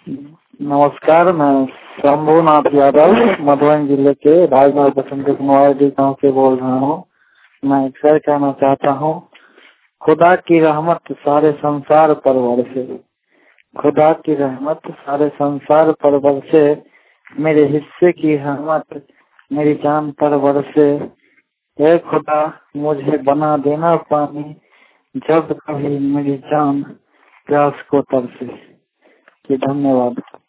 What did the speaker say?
नमस्कार, मैं शंभुनाथ यादव मधुबनी जिले के राजनगर बसंत कुमार गाँव से बोल रहा हूँ। मैं एक शेर कहना चाहता हूँ। खुदा की रहमत सारे संसार पर बरसे, खुदा की रहमत सारे संसार पर बरसे, मेरे हिस्से की रहमत मेरी जान पर बरसे। हे खुदा मुझे बना देना पानी, जब कभी मेरी जान प्यास को तरसे। धन्यवाद।